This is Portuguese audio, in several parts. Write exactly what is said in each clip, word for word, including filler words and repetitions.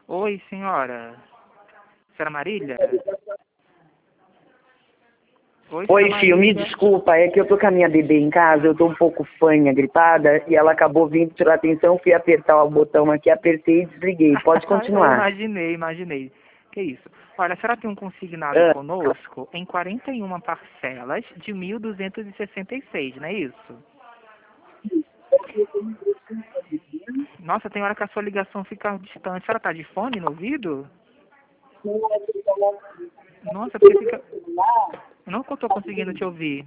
Oi, senhora. Senhora Marília? Oi, Oi, senhora filho, me Marília. desculpa, é que eu tô com a minha bebê em casa, eu tô um pouco fanha, gripada, e ela acabou vindo tirar atenção, fui apertar o botão aqui, apertei e desliguei. Pode Eu continuar. imaginei, imaginei. Que isso? Olha, a senhora tem um consignado Ah, conosco em quarenta e uma parcelas de mil duzentos e sessenta e seis, não é isso? Nossa, tem hora que a sua ligação fica distante. A senhora tá de fone no ouvido? Nossa, porque fica... Não que eu tô conseguindo te ouvir.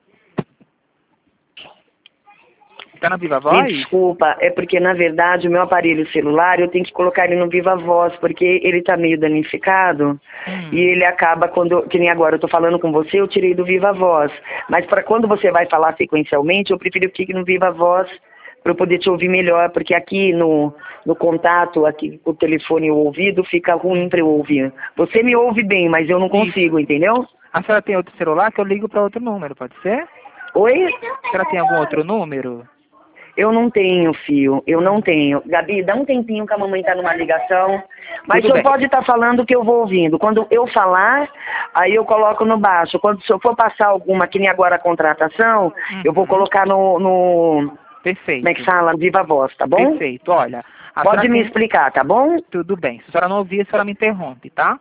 Tá na Viva me Voz? desculpa, é porque na verdade o meu aparelho celular eu tenho que colocar ele no Viva Voz, porque ele tá meio danificado e Hum. ele acaba quando, que nem agora eu tô falando com você, eu tirei do Viva Voz. Mas para quando você vai falar sequencialmente, eu prefiro que fique no Viva Voz para eu poder te ouvir melhor, porque aqui no, no contato, aqui o telefone e o ouvido fica ruim para eu ouvir. Você me ouve bem, mas eu não Isso. consigo, entendeu? A senhora tem outro celular que eu ligo para outro número, pode ser? Oi? A senhora tem algum outro número? Eu não tenho, fio, eu não Hum. tenho. Gabi, dá um tempinho que a mamãe tá numa ligação. Mas Tudo o senhor bem. pode estar falando que eu vou ouvindo. Quando eu falar, aí eu coloco no baixo. Quando se eu for passar alguma, que nem agora a contratação, eu vou Uhum. colocar no, no como é que Perfeito. fala? Viva voz, tá bom? Perfeito. Olha, a Pode senhora me tem... explicar, tá bom? Tudo bem. Se a senhora não ouvir, a senhora me interrompe, tá?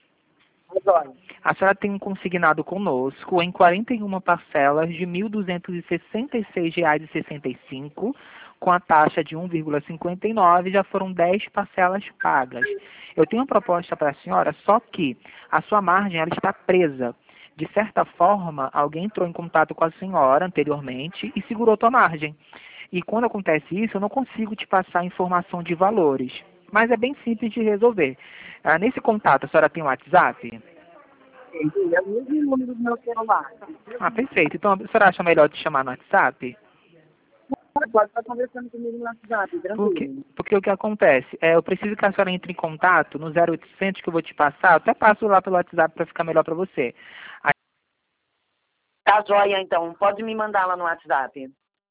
A senhora tem um consignado conosco em quarenta e uma parcelas de mil duzentos e sessenta e seis reais e sessenta e cinco, com a taxa de um vírgula cinquenta e nove, já foram dez parcelas pagas. Eu tenho uma proposta para a senhora, só que a sua margem ela está presa. De certa forma, alguém entrou em contato com a senhora anteriormente e segurou tua margem. E quando acontece isso, eu não consigo te passar informação de valores. Mas é bem simples de resolver. Ah, nesse contato, a senhora tem o WhatsApp? É o mesmo número do meu celular. Ah, perfeito. Então, a senhora acha melhor te chamar no WhatsApp? Pode estar conversando comigo no WhatsApp, Porque, tranquilo. porque o que acontece? É, eu preciso que a senhora entre em contato no zero oitocentos que eu vou te passar. Eu até passo lá pelo WhatsApp para ficar melhor para você. Aí, Tá joia, então. Pode me mandar lá no WhatsApp.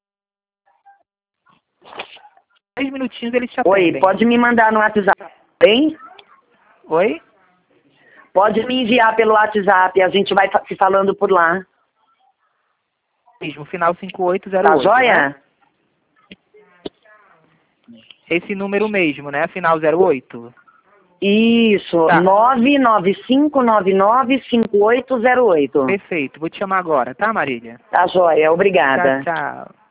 dez minutinhos eles te Oi, atendem. pode me mandar no WhatsApp, hein? Oi? Pode me enviar pelo WhatsApp, a gente vai fa- se falando por lá. Mesmo, final cinco oito zero Tá oito, né? joia? Esse número mesmo, né? Final zero oito. Isso, Tá, nove nove cinco nove nove cinco oito zero oito. perfeito. Vou te chamar agora, tá, Marília? Tá joia, Tchau, obrigada. tchau.